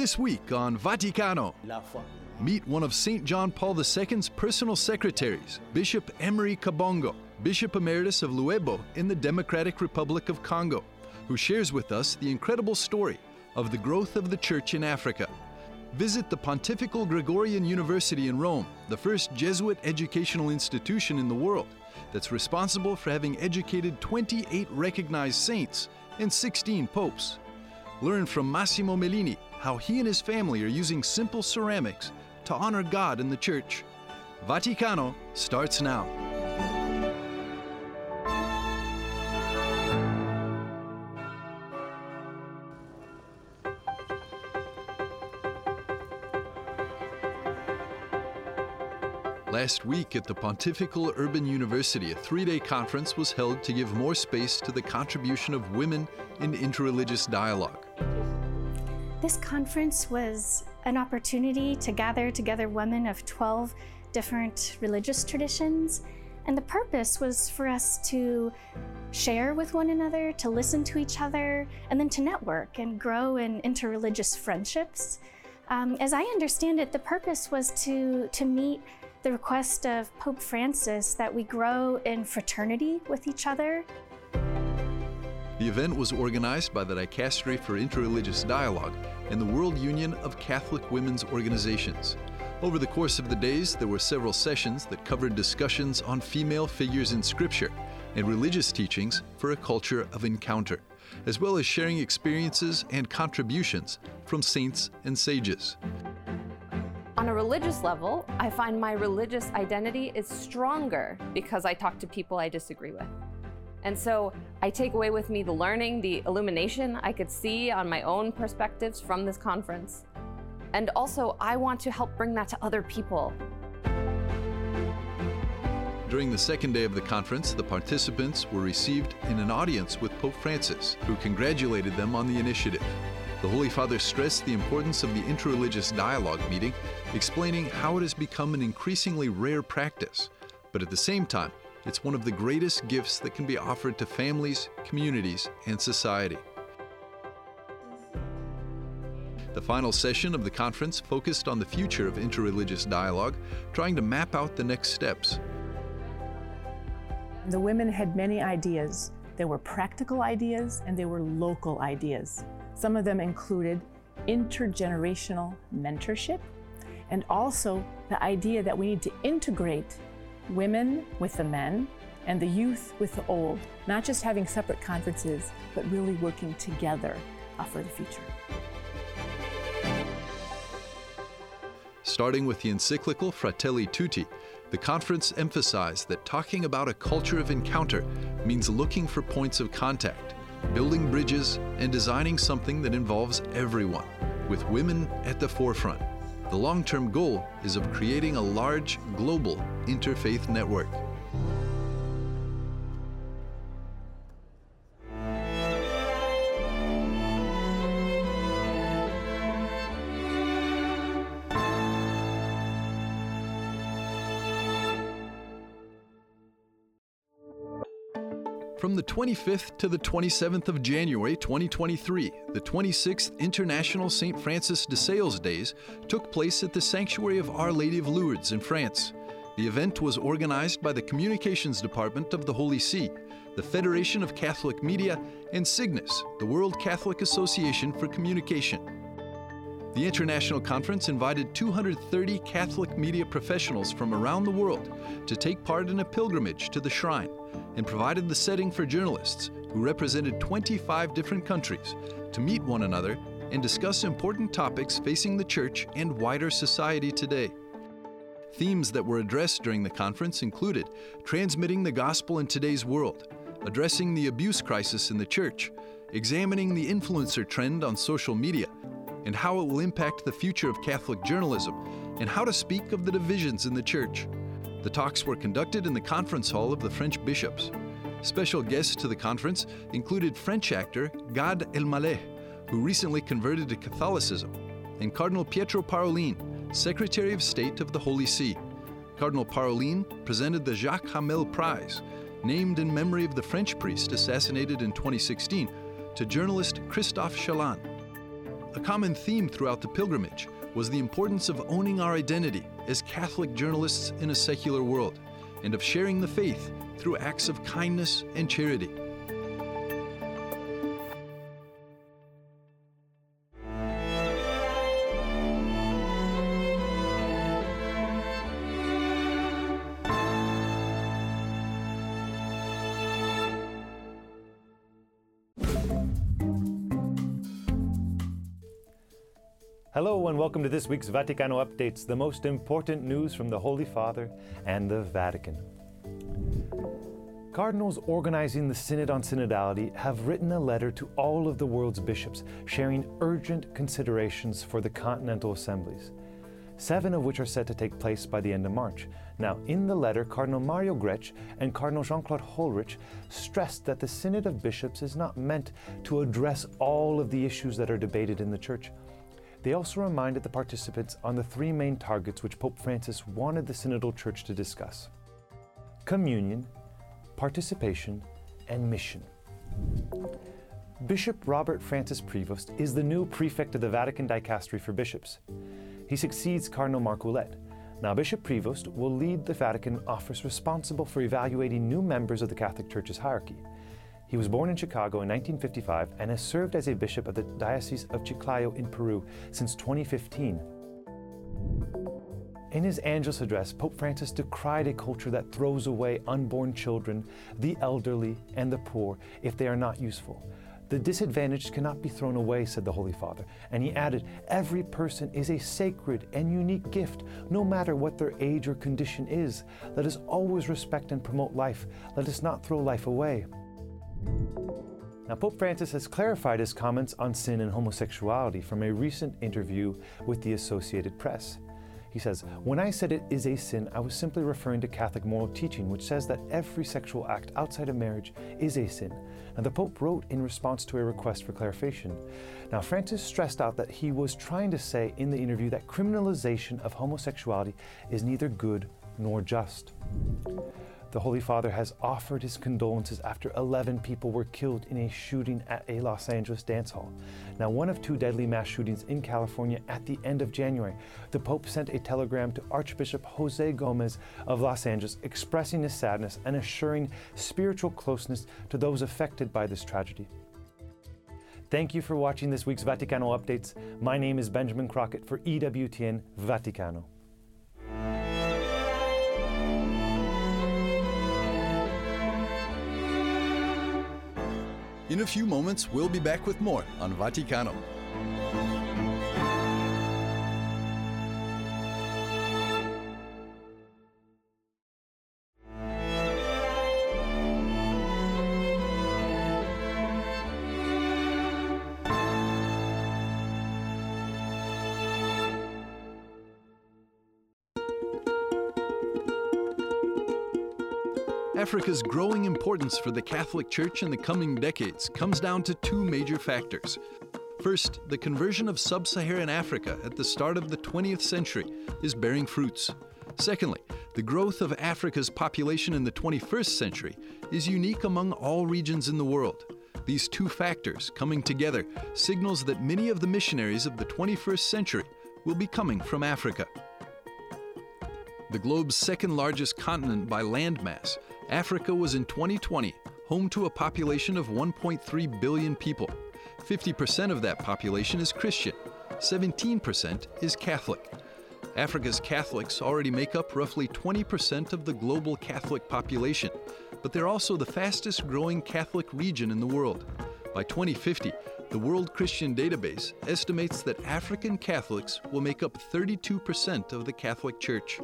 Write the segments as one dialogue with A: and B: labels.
A: This week on Vaticano, meet one of St. John Paul II's personal secretaries, Bishop Emery Kabongo, Bishop Emeritus of Luebo in the Democratic Republic of Congo, who shares with us the incredible story of the growth of the Church in Africa. Visit the Pontifical Gregorian University in Rome, the first Jesuit educational institution in the world that's responsible for having educated 28 recognized saints and 16 popes. Learn from Massimo Mellini how he and his family are using simple ceramics to honor God and the Church. Vaticano starts now. Last week at the Pontifical Urban University, a three-day conference was held to give more space to the contribution of women in interreligious dialogue.
B: This conference was an opportunity to gather together women of 12 different religious traditions, and the purpose was for us to share with one another, to listen to each other, and then to network and grow in interreligious friendships. As I understand it, the purpose was to meet the request of Pope Francis that we grow in fraternity with each other.
A: The event was organized by the Dicastery for Interreligious Dialogue and the World Union of Catholic Women's Organizations. Over the course of the days, there were several sessions that covered discussions on female figures in Scripture and religious teachings for a culture of encounter, as well as sharing experiences and contributions from saints and sages.
C: On a religious level, I find my religious identity is stronger because I talk to people I disagree with. And so I take away with me the learning, the illumination I could see on my own perspectives from this conference. And also, I want to help bring that to other people.
A: During the second day of the conference, the participants were received in an audience with Pope Francis, who congratulated them on the initiative. The Holy Father stressed the importance of the interreligious dialogue meeting, explaining how it has become an increasingly rare practice, but at the same time, it's one of the greatest gifts that can be offered to families, communities, and society. The final session of the conference focused on the future of interreligious dialogue, trying to map out the next steps.
D: The women had many ideas. There were practical ideas and there were local ideas. Some of them included intergenerational mentorship and also the idea that we need to integrate women with the men and the youth with the old, not just having separate conferences, but really working together for the future.
A: Starting with the encyclical Fratelli Tutti, the conference emphasized that talking about a culture of encounter means looking for points of contact, building bridges, and designing something that involves everyone, with women at the forefront. The long-term goal is of creating a large, global interfaith network. From the 25th to the 27th of January 2023, the 26th International St. Francis de Sales Days took place at the Sanctuary of Our Lady of Lourdes in France. The event was organized by the Communications Department of the Holy See, the Federation of Catholic Media, and Cygnus, the World Catholic Association for Communication. The international conference invited 230 Catholic media professionals from around the world to take part in a pilgrimage to the shrine, and provided the setting for journalists who represented 25 different countries to meet one another and discuss important topics facing the Church and wider society today. Themes that were addressed during the conference included transmitting the gospel in today's world, addressing the abuse crisis in the Church, examining the influencer trend on social media, and how it will impact the future of Catholic journalism, and how to speak of the divisions in the Church. The talks were conducted in the conference hall of the French bishops. Special guests to the conference included French actor Gad Elmaleh, who recently converted to Catholicism, and Cardinal Pietro Parolin, Secretary of State of the Holy See. Cardinal Parolin presented the Jacques Hamel Prize, named in memory of the French priest assassinated in 2016, to journalist Christophe Chaland. A common theme throughout the pilgrimage was the importance of owning our identity as Catholic journalists in a secular world, and of sharing the faith through acts of kindness and charity.
E: Hello and welcome to this week's Vaticano Updates, the most important news from the Holy Father and the Vatican. Cardinals organizing the Synod on Synodality have written a letter to all of the world's bishops, sharing urgent considerations for the continental assemblies, 7 of which are set to take place by the end of March. Now, in the letter, Cardinal Mario Grech and Cardinal Jean-Claude Holrich stressed that the Synod of Bishops is not meant to address all of the issues that are debated in the Church. They also reminded the participants on the 3 main targets which Pope Francis wanted the Synodal Church to discuss: communion, participation, and mission. Bishop Robert Francis Prevost is the new prefect of the Vatican Dicastery for Bishops. He succeeds Cardinal Marc Ouellet. Now, Bishop Prevost will lead the Vatican office responsible for evaluating new members of the Catholic Church's hierarchy. He was born in Chicago in 1955 and has served as a bishop of the Diocese of Chiclayo in Peru since 2015. In his Angelus address, Pope Francis decried a culture that throws away unborn children, the elderly, and the poor if they are not useful. The disadvantaged cannot be thrown away, said the Holy Father, and he added, every person is a sacred and unique gift, no matter what their age or condition is. Let us always respect and promote life. Let us not throw life away. Now, Pope Francis has clarified his comments on sin and homosexuality from a recent interview with the Associated Press. He says, when I said it is a sin, I was simply referring to Catholic moral teaching, which says that every sexual act outside of marriage is a sin. And the Pope wrote in response to a request for clarification. Now, Francis stressed out that he was trying to say in the interview that criminalization of homosexuality is neither good nor just. The Holy Father has offered his condolences after 11 people were killed in a shooting at a Los Angeles dance hall. Now, one of 2 deadly mass shootings in California at the end of January. The Pope sent a telegram to Archbishop Jose Gomez of Los Angeles expressing his sadness and assuring spiritual closeness to those affected by this tragedy. Thank you for watching this week's Vaticano Updates. My name is Benjamin Crockett for EWTN Vaticano.
A: In a few moments, we'll be back with more on Vaticano. Africa's growing importance for the Catholic Church in the coming decades comes down to 2 major factors. First, the conversion of sub-Saharan Africa at the start of the 20th century is bearing fruits. Secondly, the growth of Africa's population in the 21st century is unique among all regions in the world. These 2 factors coming together signals that many of the missionaries of the 21st century will be coming from Africa. The globe's 2nd largest continent by landmass, Africa was in 2020 home to a population of 1.3 billion people. 50% of that population is Christian, 17% is Catholic. Africa's Catholics already make up roughly 20% of the global Catholic population, but they're also the fastest growing Catholic region in the world. By 2050, the World Christian Database estimates that African Catholics will make up 32% of the Catholic Church.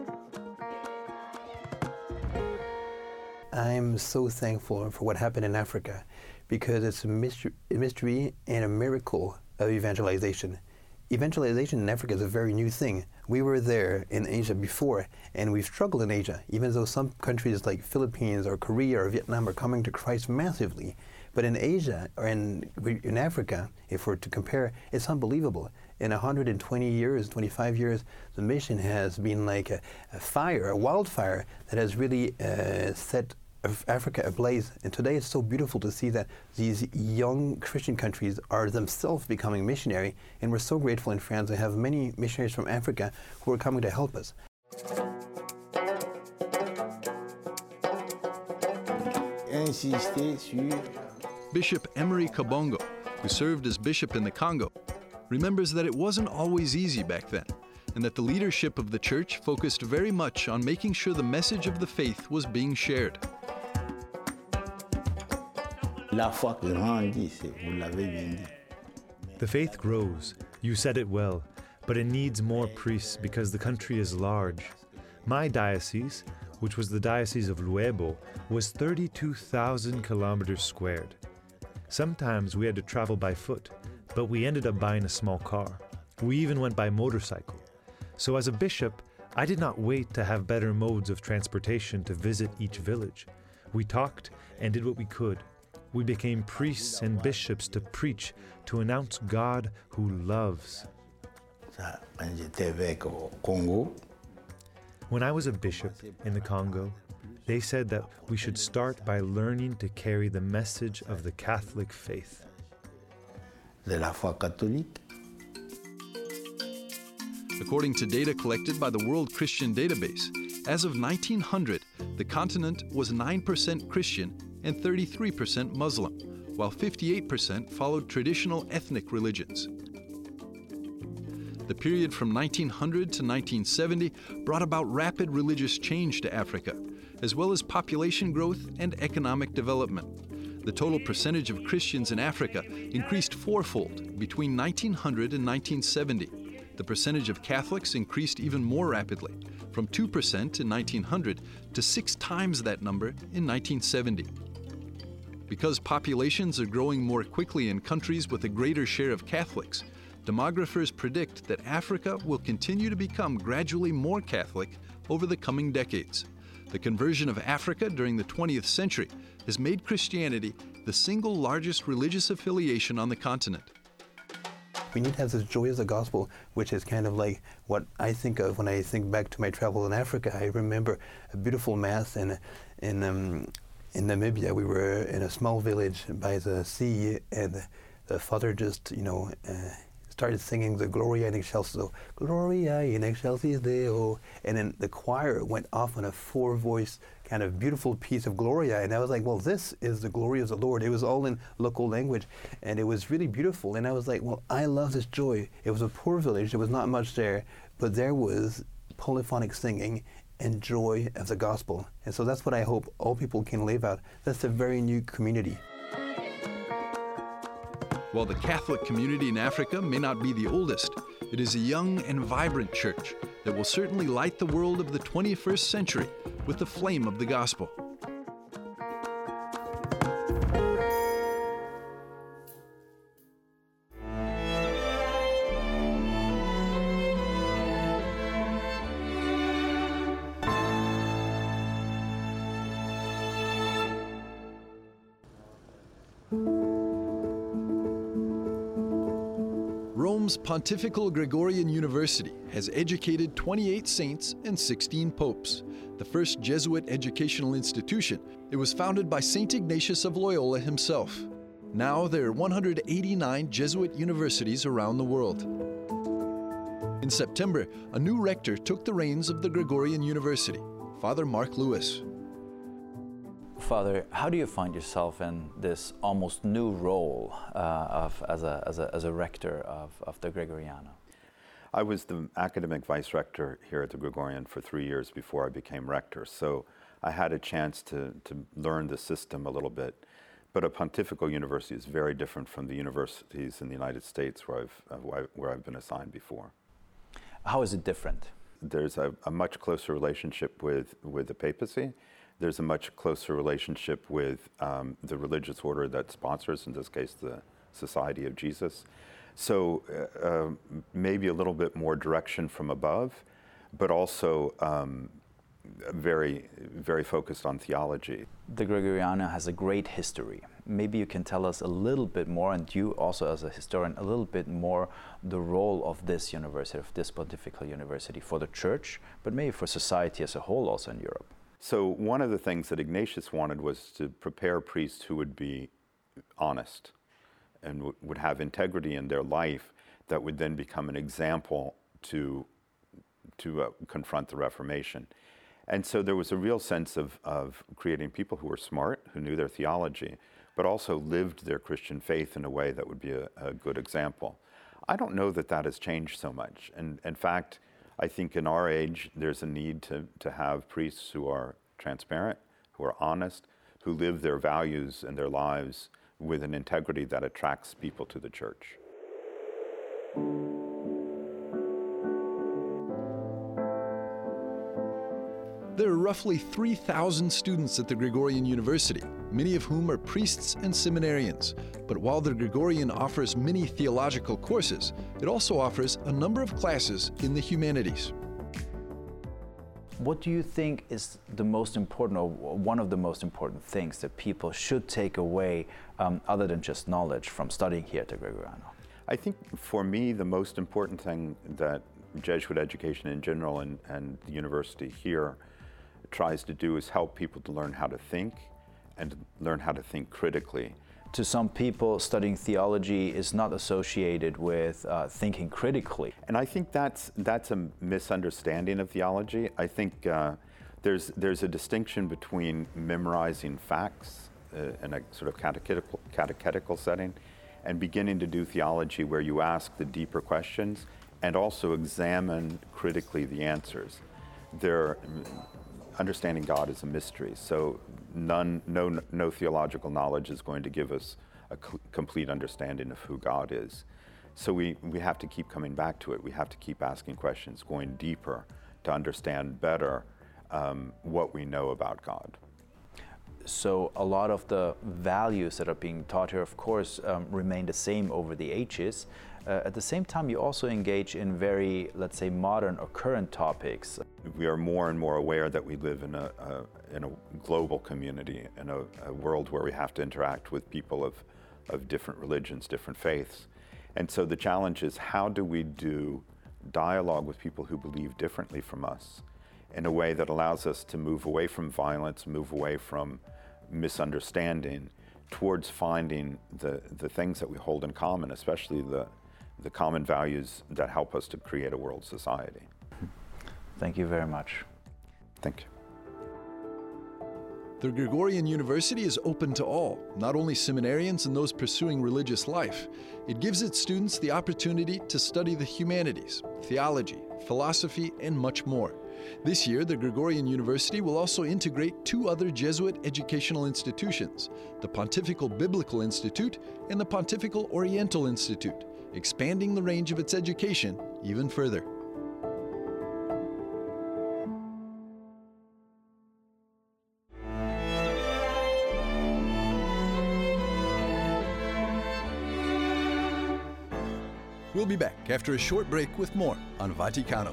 F: I'm so thankful for what happened in Africa because it's a mystery and a miracle of evangelization. Evangelization in Africa is a very new thing. We were there in Asia before, and we've struggled in Asia, even though some countries like Philippines or Korea or Vietnam are coming to Christ massively. But in Asia, or in Africa, if we're to compare, it's unbelievable. In 120 years, 25 years, the mission has been like a fire, a wildfire that has really set Africa ablaze. And today it's so beautiful to see that these young Christian countries are themselves becoming missionary. And we're so grateful in France to have many missionaries from Africa who are coming to help us.
A: Bishop Emery Kabongo, who served as bishop in the Congo, remembers that it wasn't always easy back then, and that the leadership of the church focused very much on making sure the message of the faith was being shared.
G: La foi grandit, vous l'avez bien dit.
E: The faith grows, you said it well, but it needs more priests because the country is large. My diocese, which was the Diocese of Luebo, was 32,000 kilometers squared. Sometimes we had to travel by foot, but we ended up buying a small car. We even went by motorcycle. So as a bishop, I did not wait to have better modes of transportation to visit each village. We talked and did what we could. We became priests and bishops to preach, to announce God who loves.
G: When j'étais avec au Congo,
E: When I was a bishop in the Congo, they said that we should start by learning to carry the message of the Catholic faith.
G: de la foi catholique,
A: According to data collected by the World Christian Database, as of 1900, the continent was 9% Christian and 33% Muslim, while 58% followed traditional ethnic religions. The period from 1900 to 1970 brought about rapid religious change to Africa, as well as population growth and economic development. The total percentage of Christians in Africa increased fourfold between 1900 and 1970. The percentage of Catholics increased even more rapidly, from 2% in 1900 to 6 times that number in 1970. Because populations are growing more quickly in countries with a greater share of Catholics, demographers predict that Africa will continue to become gradually more Catholic over the coming decades. The conversion of Africa during the 20th century has made Christianity the single largest religious affiliation on the continent.
F: We need to have this joy of the gospel, which is kind of like what I think of when I think back to my travels in Africa. I remember a beautiful mass in Namibia. We were in a small village by the sea, and the father just, started singing the Gloria in Excelsis, Gloria in Excelsis Deo, and then the choir went off on a 4-voice kind of beautiful piece of Gloria, and I was like, well, this is the glory of the Lord. It was all in local language, and it was really beautiful, and I was like, well, I love this joy. It was a poor village, there was not much there, but there was polyphonic singing and joy of the gospel, and so that's what I hope all people can live out. That's a very new community.
A: While the Catholic community in Africa may not be the oldest, it is a young and vibrant church that will certainly light the world of the 21st century with the flame of the gospel. Rome's Pontifical Gregorian University has educated 28 saints and 16 popes. The first Jesuit educational institution, it was founded by St. Ignatius of Loyola himself. Now there are 189 Jesuit universities around the world. In September, a new rector took the reins of the Gregorian University, Father Mark Lewis.
H: Father, how do you find yourself in this almost new role as a rector of the Gregoriana?
I: I was the academic vice rector here at the Gregorian for 3 years before I became rector, so I had a chance to learn the system a little bit. But a pontifical university is very different from the universities in the United States where I've been assigned before.
H: How is it different?
I: There's a much closer relationship with the papacy. There's a much closer relationship with the religious order that sponsors, in this case, the Society of Jesus. So maybe a little bit more direction from above, but also very, very focused on theology.
H: The Gregoriana has a great history. Maybe you can tell us a little bit more, and you also as a historian, a little bit more the role of this university, of this pontifical university for the church, but maybe for society as a whole also in Europe.
I: So one of the things that Ignatius wanted was to prepare priests who would be honest and would have integrity in their life that would then become an example to confront the Reformation. And so there was a real sense of creating people who were smart, who knew their theology, but also lived their Christian faith in a way that would be a good example. I don't know that that has changed so much. And in fact, I think in our age, there's a need to have priests who are transparent, who are honest, who live their values and their lives with an integrity that attracts people to the church.
A: There are roughly 3,000 students at the Gregorian University, many of whom are priests and seminarians. But while the Gregorian offers many theological courses, it also offers a number of classes in the humanities.
H: What do you think is the most important, or one of the most important things that people should take away, other than just knowledge, from studying here at the Gregoriano?
I: I think for me, the most important thing that Jesuit education in general and the university here tries to do is help people to learn how to think and learn how to think critically.
H: To some people, studying theology is not associated with thinking critically.
I: And I think that's a misunderstanding of theology. I think there's a distinction between memorizing facts in a sort of catechetical setting and beginning to do theology where you ask the deeper questions and also examine critically the answers. Understanding God is a mystery, so no theological knowledge is going to give us a complete understanding of who God is. So we have to keep coming back to it. We have to keep asking questions, going deeper to understand better what we know about God.
H: So a lot of the values that are being taught here, of course, remain the same over the ages. At the same time, you also engage in very, let's say, modern or current topics.
I: We are more and more aware that we live in a global community, in a world where we have to interact with people of different religions, different faiths. And so the challenge is, how do we do dialogue with people who believe differently from us in a way that allows us to move away from violence, move away from misunderstanding, towards finding the things that we hold in common, especially the common values that help us to create a world society.
H: Thank you very much.
I: Thank you.
A: The Gregorian University is open to all, not only seminarians and those pursuing religious life. It gives its students the opportunity to study the humanities, theology, philosophy, and much more. This year, the Gregorian University will also integrate 2 other Jesuit educational institutions, the Pontifical Biblical Institute and the Pontifical Oriental Institute, expanding the range of its education even further. We'll be back after a short break with more on Vaticano.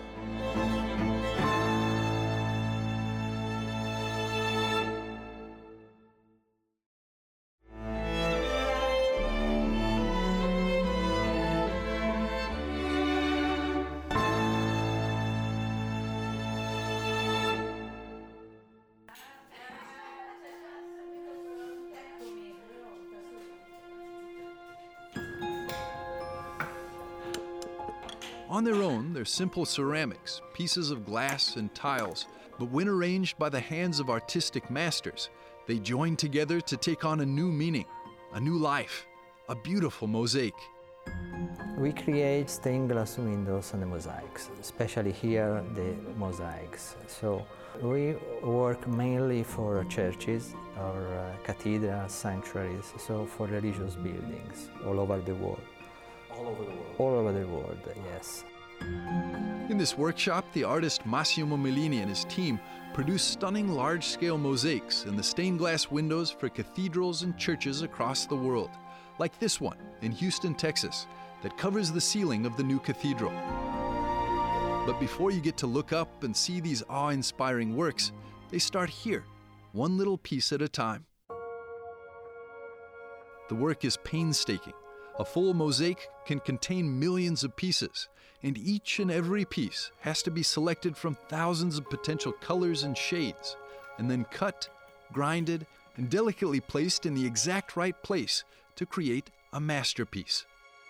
A: On their own, they're simple ceramics, pieces of glass and tiles, but when arranged by the hands of artistic masters, they join together to take on a new meaning, a new life, a beautiful mosaic.
J: We create stained glass windows on the mosaics, especially here the mosaics. So we work mainly for churches or cathedrals, sanctuaries, so for religious buildings all over the world.
H: All over the world?
J: All over the world, yes.
A: In this workshop, the artist Massimo Mellini and his team produce stunning large-scale mosaics in the stained glass windows for cathedrals and churches across the world, like this one in Houston, Texas, that covers the ceiling of the new cathedral. But before you get to look up and see these awe-inspiring works, they start here, one little piece at a time. The work is painstaking. A full mosaic can contain millions of pieces, and each and every piece has to be selected from thousands of potential colors and shades. and then cut, grinded, and delicately placed in the exact right place to create a masterpiece.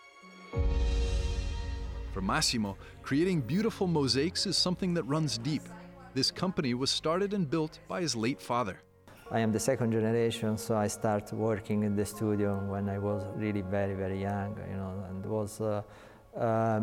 A: For Massimo, creating beautiful mosaics is something that runs deep. This company was started and built by his late father.
J: I am the second generation, so I started working in the studio when I was really very, very young, and it was, a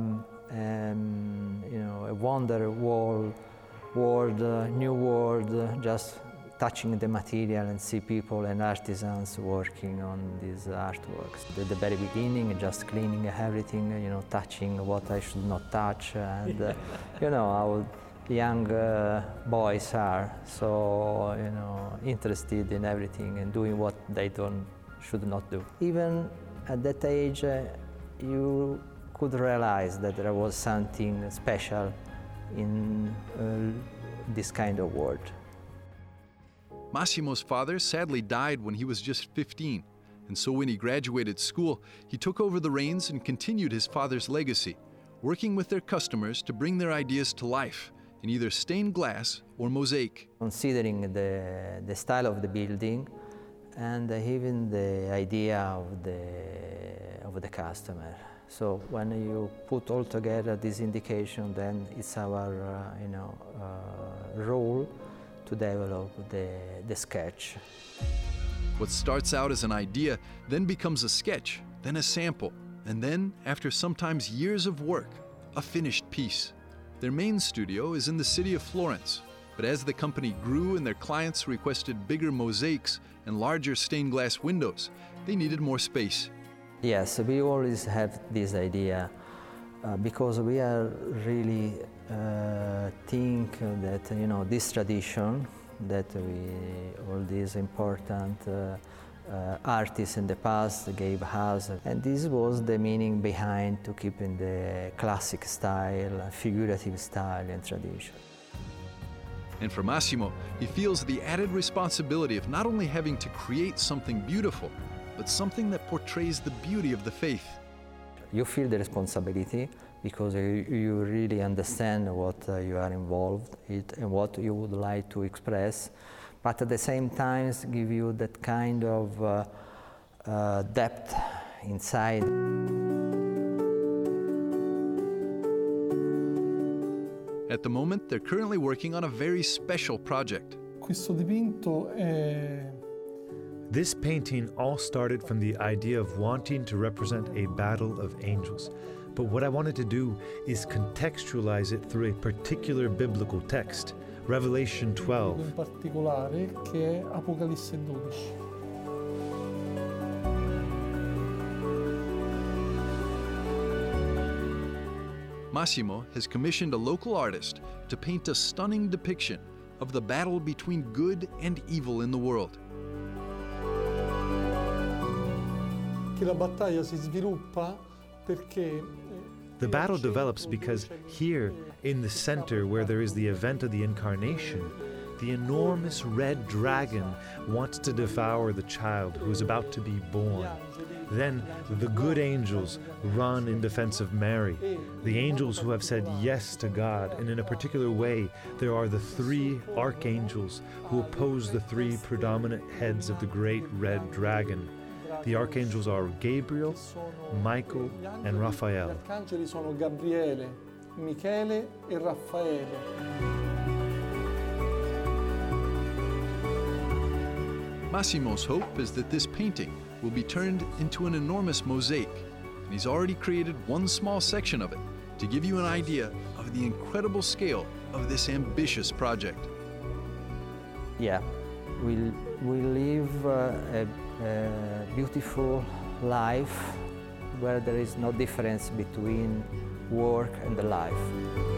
J: wonder world, new world, just touching the material and see people and artisans working on these artworks. At the very beginning, just cleaning everything, touching what I should not touch, and how young boys are, so interested in everything and doing what they should not do. Even at that age, you could realize that there was something special in this kind of world.
A: Massimo's father sadly died when he was just 15, and so when he graduated school, he took over the reins and continued his father's legacy, working with their customers to bring their ideas to life in either stained glass or mosaic.
J: Considering the style of the building and even the idea of the customer. So when you put all together this indication, then it's our role to develop the sketch.
A: What starts out as an idea then becomes a sketch, then a sample, and then, after sometimes years of work, a finished piece. Their main studio is in the city of Florence, but as the company grew and their clients requested bigger mosaics and larger stained glass windows, they needed more space.
J: Yes, we always have this idea because we are really think that this tradition that all these important artists in the past gave us, and this was the meaning behind to keep in the classic style, figurative style and tradition.
A: And for Massimo, he feels the added responsibility of not only having to create something beautiful, but something that portrays the beauty of the faith.
J: You feel the responsibility because you really understand what you are involved in and what you would like to express, but at the same time give you that kind of depth inside.
A: At the moment, they're currently working on a very special project.
E: This painting all started from the idea of wanting to represent a battle of angels. But what I wanted to do is contextualize it through a particular biblical text, Revelation 12.
K: In particolare, che è Apocalisse 12.
A: Massimo has commissioned a local artist to paint a stunning depiction of the battle between good and evil in the world.
K: La battaglia si sviluppa perché
E: the battle develops because here, in the center where there is the event of the incarnation, the enormous red dragon wants to devour the child who is about to be born. Then the good angels run in defense of Mary, the angels who have said yes to God, and in a particular way, there are the three archangels who oppose the three predominant heads of the great red dragon. The archangels are Gabriel, Michael, and Raphael.
K: Gli arcangeli sono Gabriele, Michele e Raffaele.
A: Massimo's hope is that this painting will be turned into an enormous mosaic, and he's already created one small section of it to give you an idea of the incredible scale of this ambitious project.
J: Yeah, we live a beautiful life where there is no difference between work and the life.